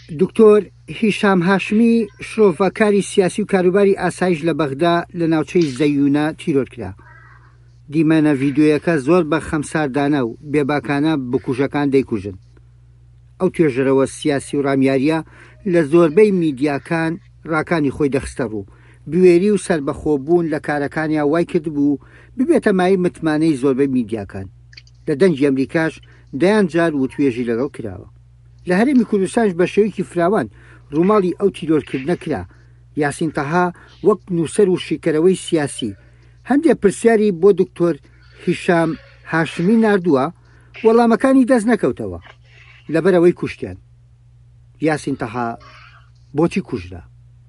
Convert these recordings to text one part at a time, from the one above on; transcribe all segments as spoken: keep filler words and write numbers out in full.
دکتۆر هیشام هاشمی شرۆڤەکاری سیاسی و کاروباری ئاسایش لە بەغدا لە ناوچەی زەیونە تیرۆر کرا. دیمەنە ڤیدیۆیەکە زۆر بە خەمساردانە و بێباکانە بکوژەکان دەیکوژن. ئەو توێژەرەوە سیاسی و ڕامیاریە لە زۆربەی میدیاکان ڕاکانی خۆی دەخستە ڕوو. بوێری و سربەخۆبوون لە کارەکانیا وای کرد بوو ببێتە مای متمانەی زۆربەی میدیاکان. لە دەنجی ئەمریکاش دەیان جار و توێژی لەگەڵ کراوە. لە هەرێمی کوردستانش بە شێوەیەکی فراوان ڕووماڵی ئەو تیرۆرکردنە کرا. یاسین تەها وەک نووسەر و شیکەرەوەی سیاسی هەندێک پرسیاری بۆ دکتۆر هیشام هاشمی ناردووە، وەڵامەکانی دەست نەکەوتەوە لەبەرەوەی کوشتیان. یاسین تەها بۆچی کوژرا؟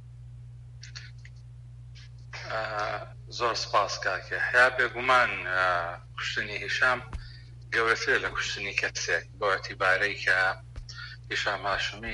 زۆر سپاس کاکە. حیا بێگومان کوشتنی هیشام گەورەترە لە کوشتنی کەسێک بۆ ئەتیبارەی کە هیشام هاشمی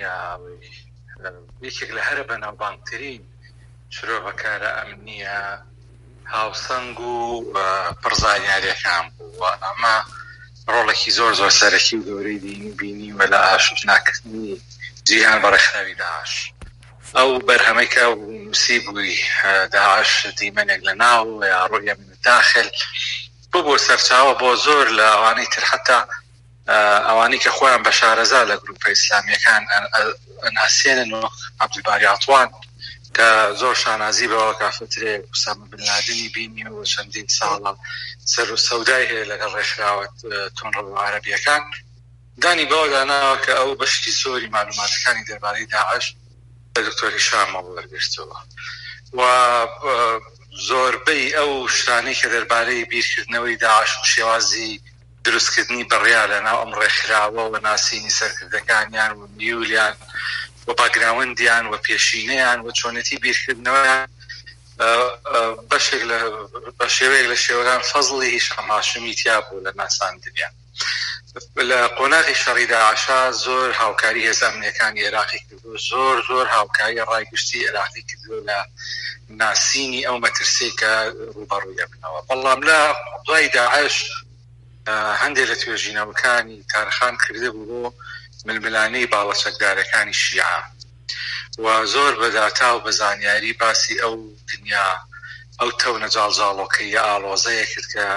یەکێک لە هەرە بەناوبانگترین شرۆڤەکارە ئەمنیە هاوسەنگ و پڕزانیاریەکان بوو. ئەمە ڕۆڵێکی زۆر زۆر سەرەکی و گەورەی بینی وە لە ئاشناکردنی جیهان بە ڕێکخراوی داعش. ئەو بەرهەمەی کە نووسی بووی داعش دیمەنێک لە ناو یا ڕۆیە من داخل بۆ بۆ سەرچاوە بۆ زۆر لە ئەوانەی تر حتا ئەوانەی کە خۆیان بە شارەزا لە گروپە ئیسلامیەکان ئەناسێنن و عەبدولباری عەتوان کە زۆر شانازی بەوە کافترێ ئوسامە بن لادنی بینی و چەندین ساڵە سەر و سەودای هەیە لەگەڵ ڕێکخراوە تۆنڕە عەرەبیەکان دانی بەوە داناوە کە ئەو بەشتی زۆری مالوماتەکانی دەربارەی داعش لە دکتۆر هیشامەوە وەرگرتەوە و زۆربەی ئەو شتانەی کە دەربارەی بیرکردنەوەی داعش و شێوازی دروستکردنی بڕیا لەناو ئەم ڕێکخراوە و ناسینی سەرکردەکانیان و میولیان و باگراوندیان و پێشینەیان و چۆنەتی بیرکردنەوەیان بەشێک بە شێوەیەک لە شێوەکان فەزڵی هیشام هاشمی تیا بوو لە ناساندنیان. لە قۆناغی شەڕی داعشا زۆر هاوکاری هێزە ئەمنیەکانی عێراقی کردو، زۆر زۆر هاوکاری ڕایگشتی عێراقی کردو لە ناسینی ئەو مەترسەی کە ڕوبەڕووی بنەوە. بەڵام لە دوای داعش هەندێک لە توێژینەوەکانی تارخان کرده بوو بۆ ململانەی باڵەچەکدارەکانی شیعە و زۆر بەداتا و بەزانیاری باسی ئەو دنیا ئەو تەونە جاڵجاڵۆکەی ئاڵۆزەیە کرد کە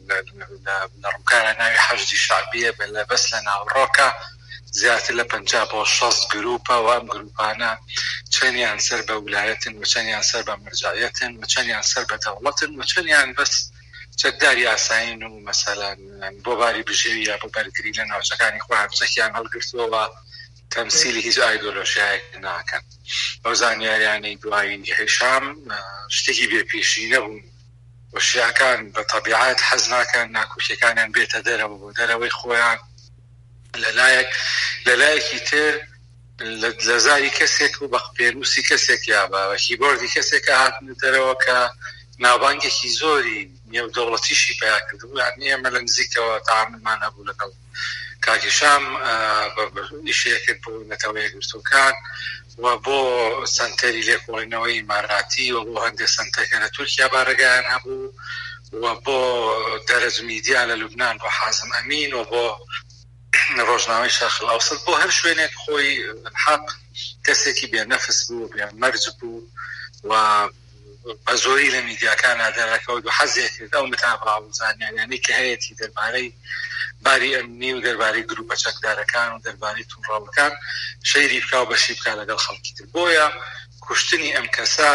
لە ڕووکارە ناوی حەشدی شعبیە لە بەس لە ناوڕۆکە زیاتر لە پەنجا بۆ شەست گروپە و ئەم گروپانە چەندیان سەر بە ویلایەتن و چەندیان سەر بە مرجعیەتن و چەندیان سەر بە دەوڵەتن و چەندیان بەس چەکداری ئاساین و مەسەلەن بۆ باری بژێوی یا بۆ بەرگری لە ناوچەکانی خۆیان چەکیان هەڵگرتووە تەمسیلی هیچ ئایدۆلۆژیایەک ناکەن. ئەو زانیاریانەی دوایی هیشام شتێکی بێپێشی نەبوون و شیعەکان بە تەبیعەت حەز ناکەن ناکۆکیەکانیان بێتە دەرەوە بۆ دەرەوەی خۆیان لەلایەک لەلایەکی تر لە زاری کەسێک و بە پێنووسی کەسێک یا بە کیبۆردی کەسێک هاتنە دەرەوە کە ناوبانگێکی زۆری نێودەوڵەتیشی پیا کردبوو. یعنی ئێمە لە نزیکەوە تەعاملمان هەبوو لەگەڵ کاکیشام ئیشەیەکرد بۆ نەتەوە یەکگرتووەکان و بۆ سنتەری لێکۆڵینەوەی ئیماراتی و بۆ هەندێک سنتەرەکە لە تورکیا بارەگایان هەبوو و بۆ دەرەج میدیا لە لوبنان بۆ حازم ئەمین و بۆ ڕۆژنامەی شەرق ئەوسەط بۆ هەر شوێنێک خۆی حەق کەسێکی بێنەفس بوو بێمەرج بوو و بە زۆری لە میدیاکانە دەرەکەوت و حەزێک کرد ئەو متابعە و زانیاریانەی کە هەیەی دەربارەی باری ئەمنی و دەربارەی گروپە چەکدارەکان و دەربارەی تووڕەوەکان شەیری بکا و بەشی بکا لەگەڵ خەڵکی تر. بۆیە کوشتنی ئەم کەسە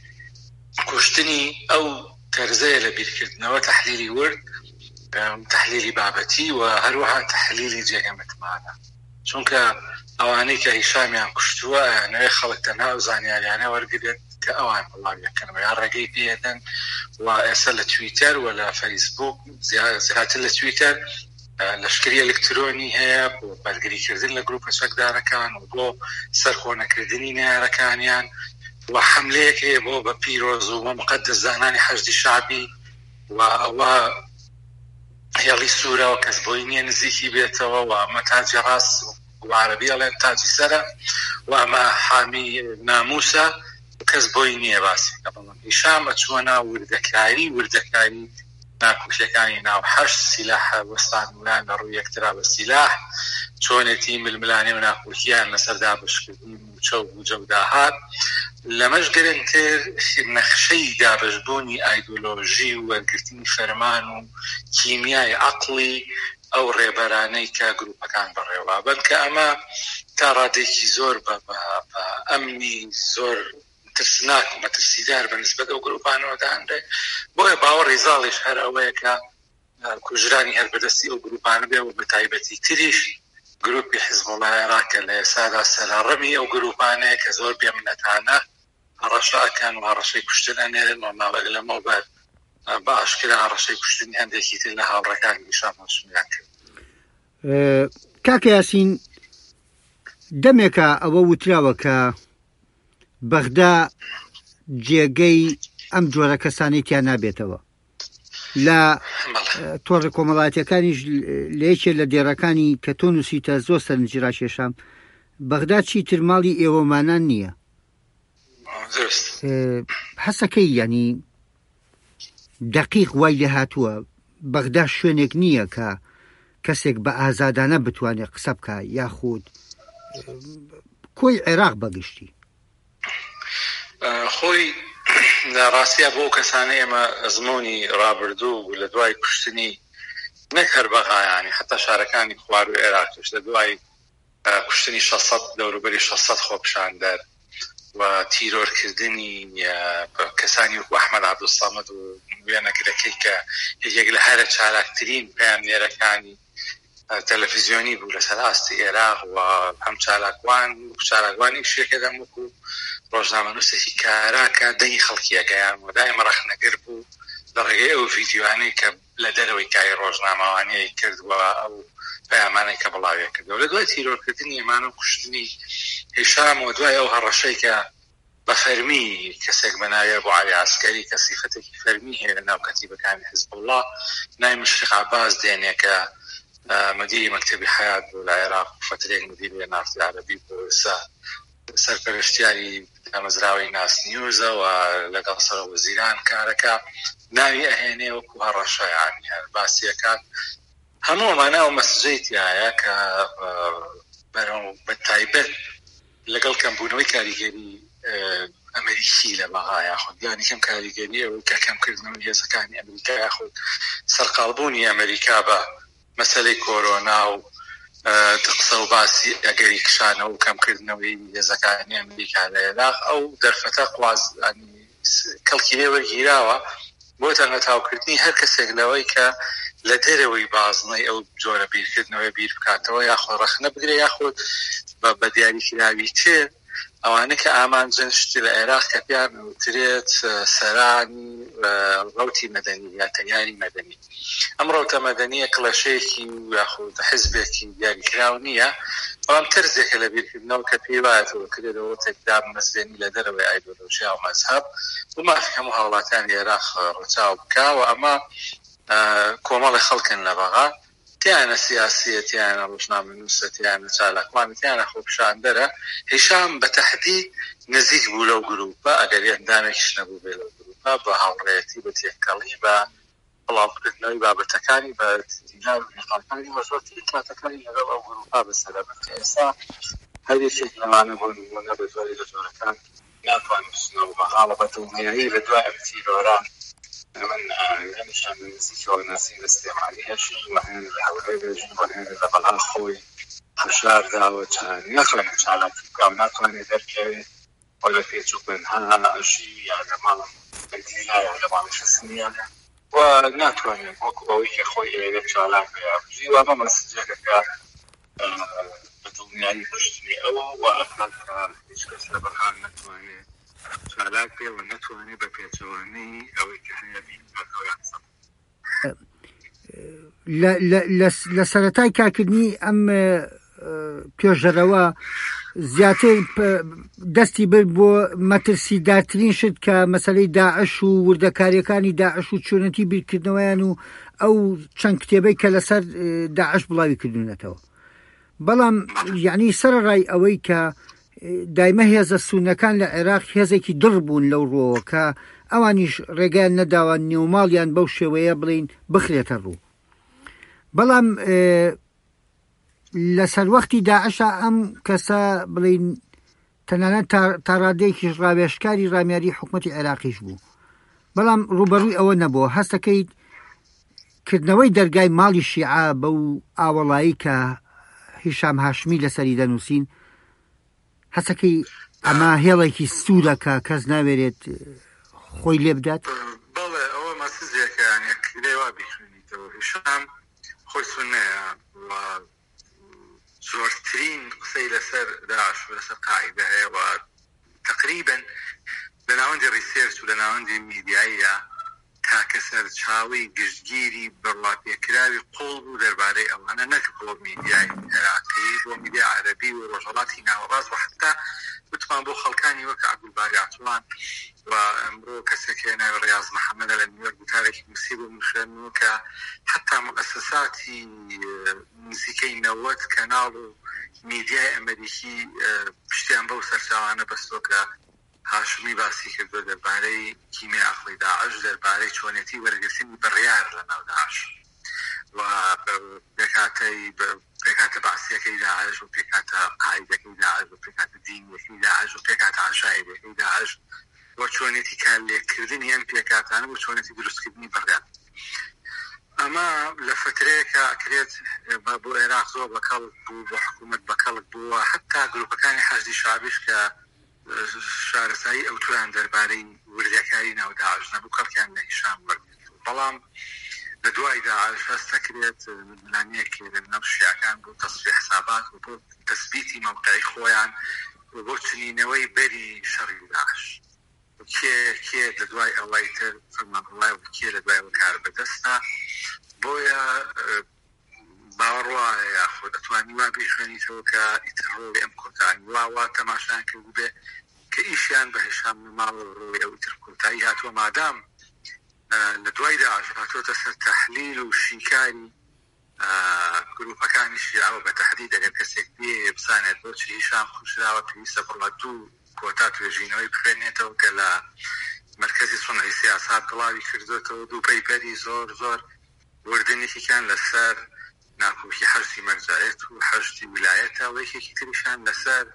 کوشتنی ئەو تەرزەیە لە بیرکردنەوە تەحلیلی ورد، تەحلیلی بابەتی و هەروەها تەحلیلی جێگە متمانە. چونکە ئەوانەی کە هیشامیان کوشتووە ئەیانەوێ خەڵک تەنها ئەو زانیاریانە وەرگرێت کە ئەوان بڵاویەکەنەوە یان ڕێگەی پێدەن و ئێستا لە تویتەر و لە فەیسبوک زیاتر لە تویتەر لەشکری ئەلکترۆنی هەیە بۆ بەرگریکردن لە گروپە چەکدارەکان و بۆ سەرخۆنەکردنی نێرەکانیان و حملەیەک هەیە بۆ بە پیرۆز و مقدس زانانی حەشدی شعبی و ئەوە هێڵی سوورەوە کەس بۆی نییە نزیکی بێتەوە و ئەمە تاجی ڕاست و عەرەبی ئەڵێن تاجی سەرە و ئەمە حامی ناموسە کەس بۆی نییە باسی. هیشام ئەچووە ناو وردەکاری وردەکاری ناکۆکیەکانی ناو هەشت سیلاح وەستانیان لە ڕووی یەکترا بە سیلاح چۆنێتی ململانێ و ناکۆکییان لەسەر دابشکردنی و چەو و جەوداهات لەمەش گرنگتر نەخشەی دابشبوونی ئایدۆلۆژی و وەرگرتنی فەرمان و کیمیای عەقڵی ئەو ڕێبەرانەی کە گروپەکان بەڕێوابن کە ئەمە تا ڕادێکی زۆر بە ئەمنی زۆر ترسناک و مەترسیدار بەنسبەت ئەو گروپانەوە دانرێ بۆیە باوەڕی زاڵیش هەر ئەوەیە کە کوژرانی هەر بەدەستی ئەو گروپانە بێ و بە تایبەتی تریش گروپی حیزبوڵای عێراق کە لە ئێستادا سەرڕەمی ئەو گروپانەیە کە زۆر بێمنەتانە هەڕەشەکان و هەڕەشەی کوشتن ئەنێرن و ماوەک لەمەوە بەر بە ئاشکرا هەڕەشەی کوشتنی هەندێکی تر لە هاوڕێکانی نیشان هەڵشمیان کرد. کاکە یاسین دەمێکە ئەوە وتراوە کە بەغدا جێگەی ئەم جۆرە کەسانێکیان نابێتەوە لە تۆڕی کۆمەڵایەتیەکانیش لە یەکێ لە دێڕەکانی کە تۆ نووسیتە زۆر سەرنجڕا کێشام بەغدا چیتر ماڵی ئێوەمانان نییە هەسەکەی ینی دەقیق وای لێ هاتووە بەغدا شوێنێک نییە کە کەسێک بە ئازادانە بتوانێت قسە بکە یاخود کۆی عێراق بەگشتی خۆی لە ڕاستیە بۆ کەسانەی ئێمە ئەزمموی ڕابردوو لە دوای کوشتنی نەک هەر بەغایانی حتا شارەکانی خوار و عێراقش لە دوای کوشتنی شەسەد دەوروبەری شەسەد خۆپشاندەر و تیرۆرکردنی کەسانی وەکو ئەحمەد عەبدولسەمەد و وێنەگرەکەی کە یەک لە هەرە چالاکترین پەیامنێرەکانی تەلەڤیزیۆنی بوو لەسەر ئاستی عێراق و هەم چالاکوان چالاکوانی شێکەدەم وەکو ڕۆژنامەنووسێکی کارا کە دەنگی خەڵکیەکەیان و دایمە ڕەخنەگر بوو لە ڕێگەی ئەو ڤیدیۆانەی کە لە دەرەوەی کای ڕۆژنامەوانەیە کردووە ئەو پەیامانەی کە بڵاوی کردەوە لە دوای تیرۆرکردنی ئێمان و کوشتنی هیشام و دوای ئەو هەڕەشەی کە بە فەرمی کەسێک بە ناوی بۆ عەلی عەسکەری کە سیفەتێکی فەرمی هەیە لە ناو کەتیبەکانی حیزبوڵڵا ناوی مشفیق عەباس دێنێ کە مدیری مەکتەبی حەیات بوو لە عێراق فترێک مدیری وێنەرتی عەرەبی بوو سەرپەرشتیاری ئامەزراوەی ناس نیوزە و لەگەڵ سەرۆکوەزیران کارەکە ناوی ئەهێنێ وەکو هەڕەشەیانی هەر باسیەکان هەموو ئەمانە و مەسجەی تایە کە بە تایبەت لەگەڵ کەمبوونەوەی کاریگەری ئەمریکی لە بەغا یاخود یانی کەم کاریگەری ئەوەی کە کەمکردنەوەی هێزەکانی ئەمریکا یاخود سەرقاڵبوونی ئەمریکا بە مەسەلەی کۆرۆنا و قسە و باسی ئەگەری کشانە و کەمکردنەوەی هێزەکانی ئەمریکا لە عێراق ئەو دەرفەتە قواز کەڵکی لێ وەرگیراوە بۆ تەنها تاوکردنی هەر کەسێک لەوەی کە لە دەرەوەی بازنەی ئەو جۆرە بیرکردنەوەی بیر بکاتەوە یاخۆ ڕەخنە بگرێ یاخود بە دیاریکراوی تر ئەوانە کە ئامانجن شتی لە عێراق کە پیان وترێت سەرانی ڕەوتی مەدەنی یا تەیاری مەدەنی ئەم ڕەوتە مەدەنیە کڵەشەیەکی یاخود حیزبێکی دیاریکراو نییە بەڵام ترزێکە لە بیرکردنەوە کە پێی وایەتەوە کردێتەوە تێکدام مەسلێنی لە دەرەوەی ئایدۆلۆژیا و مەزهەب و مافی هەموو هەوڵاتیانی عێراق ڕەچاو بکا و ئەمە کۆمەڵی خەڵکن لە بەغا تیانە سیاسیە تیانە ڕۆژنامەنووسە تیانە چالاکوان تیانە خۆپشاندەرە هیشام بە تەحدید نزیک بوو لەو گروپە ئەگەر ئەندامێکیش نەبوو بێ لەو گروپە بە هاوڕێیەتی بە تێکەڵی بە بڵاوکردنەوەی بابەتەکانی بە دیدار و نقاڵەکانی وە زۆر کاتەکانی لەگەڵ ئەو گروپا بەسەرەبن کە ئێستا هەر یەکێک لەوانە بۆ نمونە بە زۆری لە جۆرەکان ناتوانن بچنەوە بە حاڵە بەدڵنیایی لە دوای ئەم تیرۆرە من همیشان نزیکەوە ناسی ئیستێمالیەشی وهێن لە هەولێر بێژین وهێن لە بەڵا خۆی هەشار داوە چان ناتوانێت چالاکی بکەم ناتوانێت دەرکەوێت وە لە پێچوو بنها ئەژی یا لە ماڵم بەدیلا یا لە ماڵی شەسنیانە و ناتوانێت وەکو ئەوەی کە خۆی ئێرە چالاک بێ و ئەمە مەسجێکە کە بەدڵنیایی پشتنی ئەوە و ئەفراد هیچ کەس لە بەرهان ناتوانێت چالاک بێ و ناتوانێت بە پێچەوانەی ئەوەی کە هەیە لە سەرەتای کارکردنی ئەم پێشەرەوە زیاتر دەستی برد بۆ مەترسیدارترین شت کە مەسەلەی داعش و وردەکاریەکانی داعش و چۆنەتی بیرکردنەوەیان و ئەو چەند کتێبەی کە لەسەر داعش بڵاوی کردوونەتەوە بەڵام یعنی سەرڕای ئەوەی کە دایمە هێزە سونەکان لە عێراق هێزێکی دڕ بوون لەو ڕۆوە کە ئەوانیش ڕێگەیان نەداوە نێوماڵیان بەو شێوەیە بڵین بخرێتە ڕوو. بەڵام لەسەر وەختی داعشە ئەم کەسە بڵین تەنانەت تا ڕادەیەکیش ڕاوێژکاری ڕامیاری حکوومەتی عێراقیش بوو. بەڵام ڕوبەڕووی ئەوە نەبووە هەستەکەی کردنەوەی دەرگای ماڵی شیعە بەو ئاوەڵایی کە هیشام هاشمی لەسەری دەنووسین هەسەکەی ئەمە هێڵێکی سوورەکە کەس ناوێرێت خۆی لێ بدات. بەڵێ ئەوە مەسزیەکەیانێوا بیخوێنیتەوە هیشام خۆی سونەیە زۆرترین قسەی لەسەر داعش و لەسەر قاعیدە هەیە و تقریبا لە ناوەندی ڕیسێرچ و لە ناوەندی میدیاییە تاکە سەرچاوی گشتگیری بڕواپێکراوی قوڵ بوو دەربارەی ئەوانە نەک بۆ میدیای عێراقی بۆ میدیا عەرەبی و ڕۆژهەڵاتی ناوەڕاست و حتا وتمان بۆ خەڵکانی وەک عەبدولباری عەتوان و ئەمڕۆ کەسێکی ناوی ڕیاض محەممەدە لە نیویۆرک وتارێکی نووسی بۆ منخوێنەوە کە حتا مؤسساتی نزیکەی نەوەت کەناڵ و میدیای ئەمریکی پشتیان بەو سەرچاوانە بەستۆ کە هاشمی باسی کردو دەربارەی کیمیا عەقڵی داعش دەربارەی چۆنێتی وەرگرتنی بڕیار لە ناو داعش و پێکاتەی پێکاتە باسیەکەی داعش و پێکاتە قاعیدەکەی داعش و پێکاتە دینیەکەی داعش و پێکاتە عەشایرەکەی داعش بۆ چۆنێتی کارلێکردنی ئەم پێکاتانە بۆ چۆنێتی دروستکردنی بڕیار. ئەمە لە فترەیەکە ئەکرێت بۆ عێراق زۆر بەکەڵک بوو بۆ حکوومەت بەکەڵک بووە حتا گروپەکانی حەشدی شابیش کە شارەسایی ئەو تویان دەربارەی وردەکاری ناو داعش نەبوو کەڵکیان لە هیشام وەرگرت. بەڵام لە دوای داعش هەستەکرێت لانەیەکی لە نەو شیعەکان بۆ تەصفیە حسابات و بۆ تەثبیتی مەوقعی خۆیان و بۆ چنینەوەی بەری شەڕی داعش کێ کێ لە دوای ئەوەی تر فەرمانڕەوای و کێ لە دوای ئەوە کار بەدەستە بۆیە باوەڕ وایە یاخۆ دەتوانی وا بیخوێنیتەوە کە ئیترڕۆی ئەم کۆتایی وا وا تەماشایان کرد بێ کە ئیشیان بە هێشام نەماوە ڕۆی ئەو ئیتر کۆتایی هاتووە مادام لە دوای داعش هاتووەتە سەر تەحلیل و شیکاری گروپەکانی شیعە و بە تەحدید ئەگەر کەسێک بێ بزانێت بۆچی هیشام خوشراوە پێویستە بڕە دوو کۆتا توێژینەوەی بخوێنێتەوە کە لە مرکزی صنعی سیاسات گڵاوی کردوێتەوە دوو پەیپەری زۆر زۆر وردنێکیان لەسەر ناکۆکی حەشتی مەرجایەت و حەشتی ویلایەتە و یەکێکی تریشان لەسەر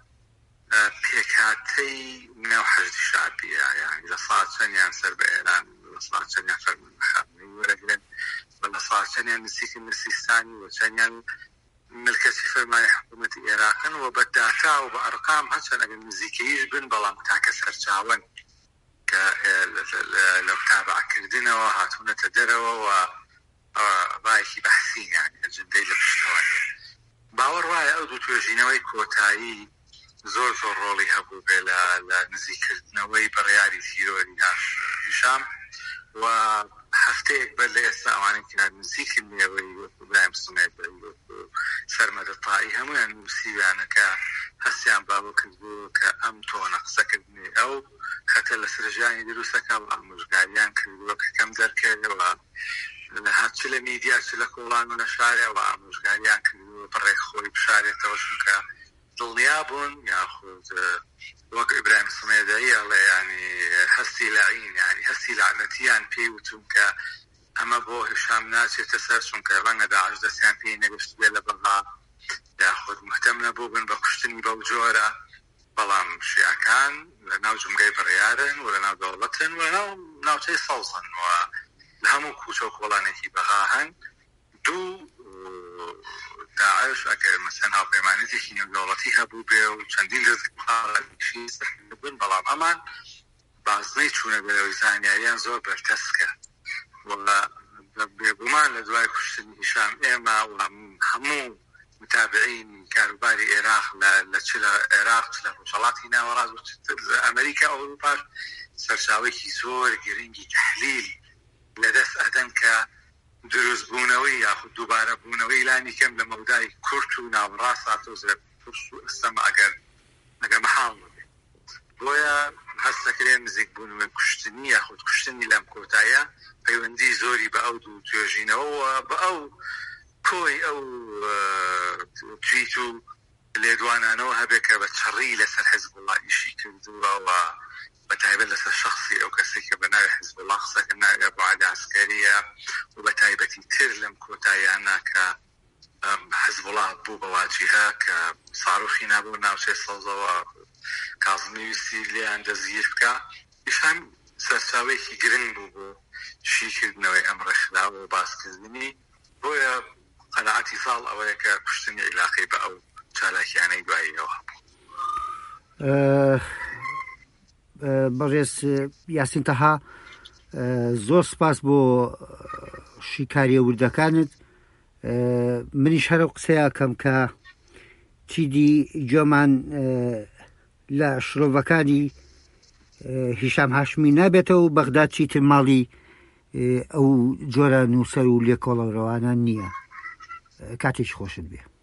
پێکاتەی ناو حەشتی شعبیە یعنی لە ساعت چەندیان سەر بە ئێران لە ساعت چەندیان فەرمانبەخانەی وەرەگرن بە لە ساعت چەندیان نزیکن لە سیستانی و چەندیان ملکەتی فەرمانی حکوومەتی عێراقن و بە داتا و بە ئەرقام هەچەند ئەگەر نزیکەیش بن بەڵام تاکە سەرچاوەن کە لە تابعکردنەوە هاتوونەتە دەرەوە و ڕایەکی بەحسین یعنی ئەجندەی لە پشتەوە باوەڕ وایە ئەو دوو توێژینەوەی کۆتایی زۆر زۆر ڕۆڵی هەبوو بێ لە نزیکردنەوەی بڕیاری تیرۆری هیشام و هەفتەیەک بەر لە ئێستا ئەوانەی کە نزیکن لێوەی وەکو برایم سمێت سەرمەدە تائی هەمویان نووسیویانەکە هەستیان بابە کردبوو کە ئەم تۆنە قسەکردنی ئەو خەتە لە سرژانی دروستەکە و ئامۆژگاریان کردووە کە کەم دەرکردەوە هەرچ لە میدیا چ لە کۆڵان و نەشارە و ئامۆژگاریان کردووە بڕێک خۆی بشارێتەوە چونکە دڵنیا بوون یاخود وەک ئیبراهیم سمێدایی ئەڵێ ینی هەستی لەعین ینی هەستی لعنەتیان پێی وتون کە ئەمە بۆ هیشام ناچێتە سەر چونکە ڕەنگە داعش دەستیان پێی نەگەشت بێ لە بەغا یاخود مهتەم نەبوو بن بە کوشتنی بەو جۆرە بەڵام شیعەکان لە ناو جومگەی بڕیارن و لە ناو دەوڵەتن و لە ناو ناوچەی سەوزن و لە هەموو کوچە و کۆڵانێکی بەغا هەن دوو داعش ئەگەر مەسەن هاوپەیمانێتێکی نێودەوڵەتی هەبوو بێ و چەندین دەستگاڵی بن بەڵام ئەمان بازنەی چوونە بەرەوەی زانیاریان زۆر بەرتەسکە بێگومان لە دوای کوشتنی هیشام ئێمە و هەموو متابعین کاروباری عێراق لە چ لە عێراق چ لە ڕۆژهەڵاتی ناوەڕاست و ئەمریکا و ئەوروپاش سەرچاوێکی زۆر گرنگی تەحلیل لەدەست ئەدەن کە دروستبوونەوەی یاخود دووبارە بوونەوەی لانی کەم لە مەودای کورت و ناوەڕاست هاتۆزە پرس و ئەستەمە ئەگەر ئەگەر مەحاڵ بێ بۆیە هەستەکرێ نزیک بوونەوەی کوشتنی یاخود کوشتنی لەم کۆتایە پەیوەندی زۆری بە ئەو دوو توێژینەوە بە ئەو کۆی ئەو تویت و لێدوانانەوە هەبێت کە بە چڕی لەسەر حیزب وڵا ئیشی کردووە و بەتایبەت لەسەر شخصی ئەو کەسێک کە بە ناوی بوو بەواجیها کە ساڕوخی نابوو ناوچێ سەوزەوە کازمی ویستی لێیان دەزگیر بکە ئیشان سەرچاوەیەکی گرنگ بوو بۆ شیکردنەوەی ئەم ڕێکخراوە و باسکردنی بۆیە قەناعەتی ساڵ ئەوەیە کە کوشتنی عیلاقی بە ئەو چالاکیانەی دواییەوە بەڕێز یاسین تەها زۆر سپاس بۆ شیکاریە وردەکانت منیش هەرە قسەیە کەم کە چیدی جۆمان لە شرۆڤەکانی هیشام هاشمی نابێتەوە و بەغداد چیتر ماڵی ئەو جۆرە نووسەر و لێکۆڵەڕەوانە نییە کاتێکی خۆشت بێ